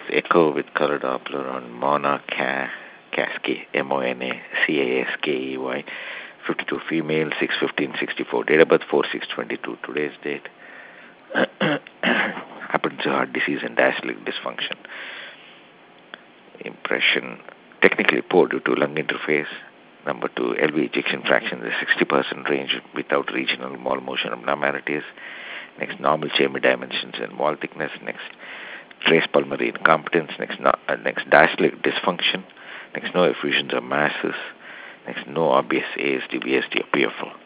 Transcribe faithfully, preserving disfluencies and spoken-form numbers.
Echo with color Doppler on Mona Ca- Cascade, M O N A C A S K E Y. fifty-two female, six fifteen sixty-four. Date of birth four six twenty-two. Today's date. Happens to heart disease and diastolic dysfunction. Impression technically poor due to lung interface. Number two, L V ejection fraction is sixty percent range without regional wall motion abnormalities. Next, normal chamber dimensions and wall thickness. Next, trace pulmonary incompetence. Next, no, uh, next diastolic dysfunction. Next, no effusions or masses. Next, no obvious A S D, V S D, or P F L.